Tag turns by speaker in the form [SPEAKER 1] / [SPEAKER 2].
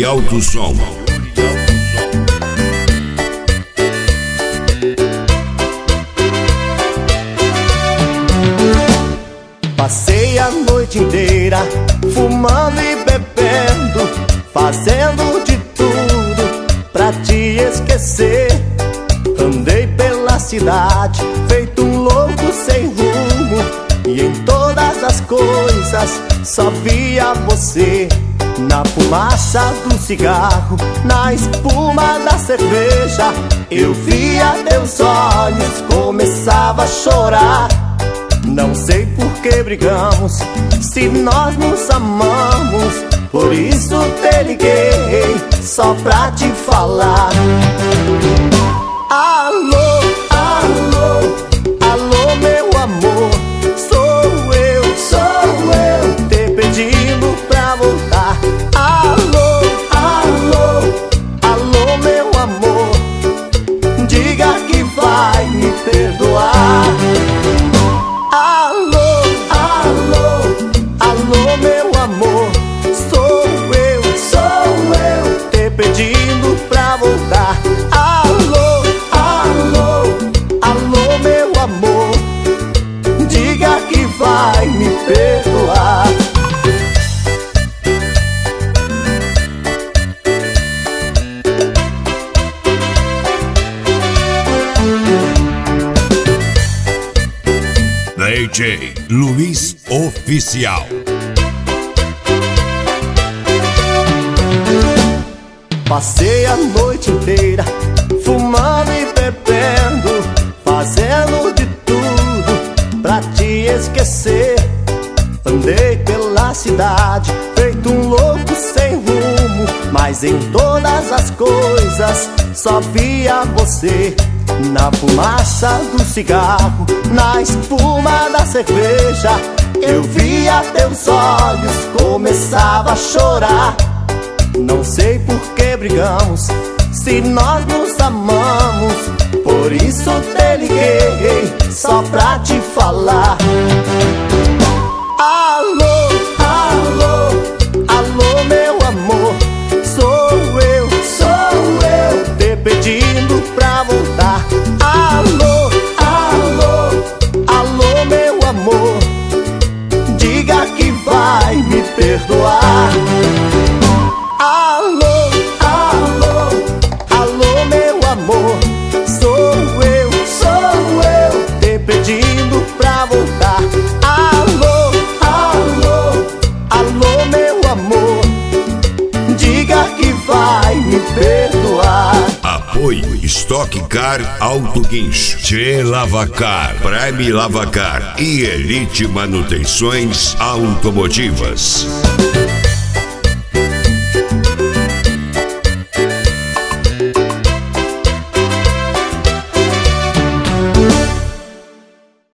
[SPEAKER 1] Alto Som.
[SPEAKER 2] Passei a noite inteira fumando e bebendo, fazendo de tudo pra te esquecer. Andei pela cidade feito um louco sem rumo, e em todas as coisas só via você. Na fumaça do cigarro, na espuma da cerveja, eu via teus olhos, começava a chorar. Não sei por que brigamos, se nós nos amamos, por isso te liguei, só pra te falar. Alô, alô, alô meu amor, sou eu te pedindo pra voltar. Alô, alô, alô meu amor, diga que vai me perdoar. Alô, alô, alô meu amor, sou eu te pedindo pra voltar. Alô, alô, alô meu amor, diga que vai me perdoar.
[SPEAKER 1] DJ Luiz Oficial.
[SPEAKER 2] Passei a noite inteira fumando e bebendo, fazendo de tudo pra te esquecer. Andei pela cidade feito um louco sem rumo, mas em todas as coisas só via você. Na fumaça do cigarro, na espuma da cerveja, eu via teus olhos, começava a chorar. Não sei por que brigamos, se nós nos amamos, por isso te liguei, só pra te falar. Alô, alô, alô meu amor, sou eu te pedindo pra voltar. Alô, alô, alô meu amor, diga que vai me perdoar. Alô, alô, alô meu amor, sou eu te pedindo pra voltar. Alô, alô, alô meu amor, diga que vai me perdoar.
[SPEAKER 1] Apoio Stock Car Auto Guincho, Tchê Lavacar, Prime Lavacar e Elite Manutenções Automotivas.